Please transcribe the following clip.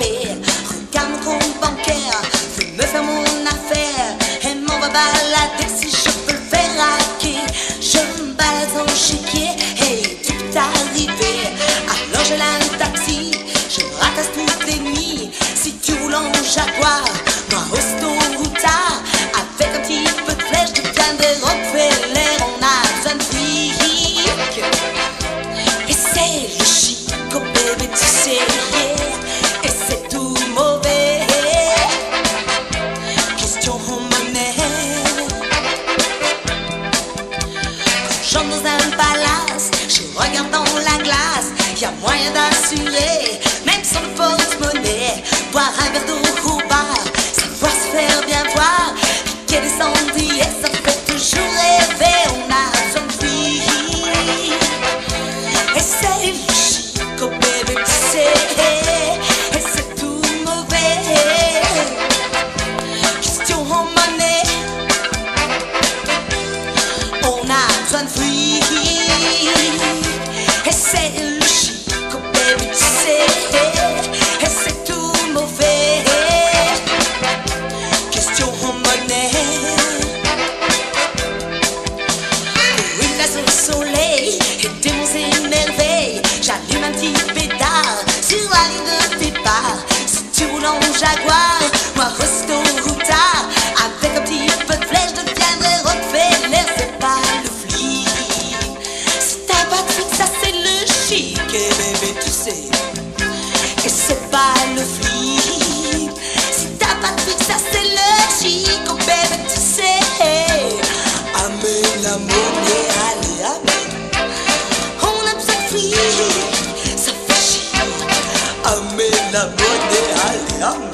paix. Regarde mon compte bancaire, veux me faire mon affaire. Et m'en va balader si je peux le faire hacker. Je me balade en chéquier, hey, tu peux t'arriver. Alors je lâche un taxi, je me ratasse toutes les nuits. Si tu roules en Jaguar, moi hosto routard. Avec un petit peu de flèche, de plein de Rockefeller, on a besoin de fric. Et c'est le chic, oh bébé, tu sais, yeah. Et c'est tout mauvais. Question monnaie. Quand j'entre dans un palace, je regarde dans la glace. Y'a moyen d'assurer, même sans porte-monnaie. Boire un verre d'eau au bar, savoir se faire bien voir. Piquer des cendriers, ça fait toujours rêver. On a besoin de fric. Et c'est le chic, oh bébé, tu sais. Et c'est tout mauvais. Question en monnaie. On a besoin de fric. Et c'est le chic, oh bébé, tu sais. Et c'est tout mauvais. Question en monnaie. Pour une place au soleil et des monts et merveilles, j'allume un petit pétard sur la ligne de départ. Si tu roules en Jaguar, moi resto routard. Avec un petit peu de flèche, je deviendrai Rockefeller. C'est pas le flic. Si t'as pas de fric, ça c'est le chic. Et bébé, tu sais. Et c'est pas le flic. Si t'as pas de fric, ça c'est le chic. Oh bébé, tu sais. Amène la monnaie, allez, amène. On a besoin de fric, ça fait chier. Amène la monnaie, allez, amène.